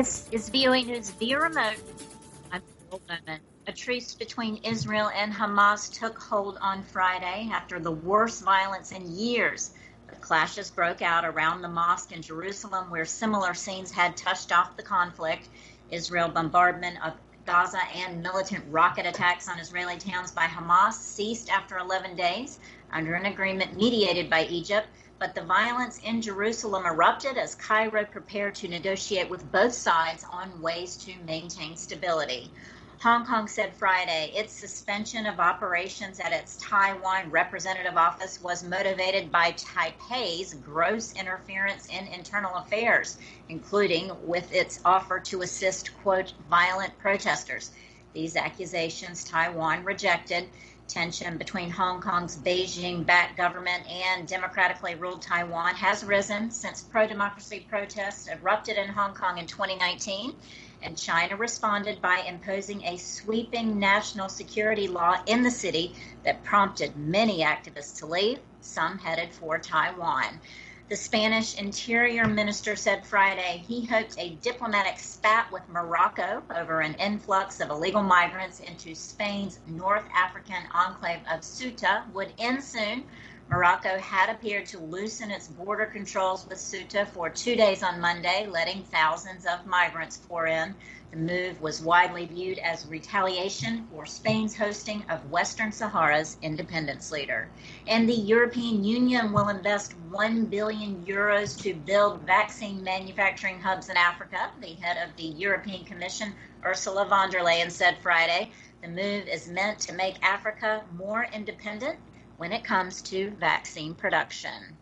This is VOA News via remote. I'm Bill Bowman. A truce between Israel and Hamas took hold on Friday after the worst violence in years. The clashes broke out around the mosque in Jerusalem, where similar scenes had touched off the conflict. Israel bombardment of Gaza and militant rocket attacks on Israeli towns by Hamas ceased after 11 days under an agreement mediated by Egypt. But the violence in Jerusalem erupted as Cairo prepared to negotiate with both sides on ways to maintain stability. Hong Kong said Friday its suspension of operations at its Taiwan representative office was motivated by Taipei's gross interference in internal affairs, including with its offer to assist, quote, violent protesters. These accusations Taiwan rejected. Tension between Hong Kong's Beijing-backed government and democratically ruled Taiwan has risen since pro-democracy protests erupted in Hong Kong in 2019, and China responded by imposing a sweeping national security law in the city that prompted many activists to leave, some headed for Taiwan. The Spanish Interior Minister said Friday he hoped a diplomatic spat with Morocco over an influx of illegal migrants into Spain's North African enclave of Ceuta would end soon. Morocco had appeared to loosen its border controls with Ceuta for 2 days on Monday, letting thousands of migrants pour in. The move was widely viewed as retaliation for Spain's hosting of Western Sahara's independence leader. And the European Union will invest €1 billion to build vaccine manufacturing hubs in Africa. The head of the European Commission, Ursula von der Leyen, said Friday the move is meant to make Africa more independent when it comes to vaccine production.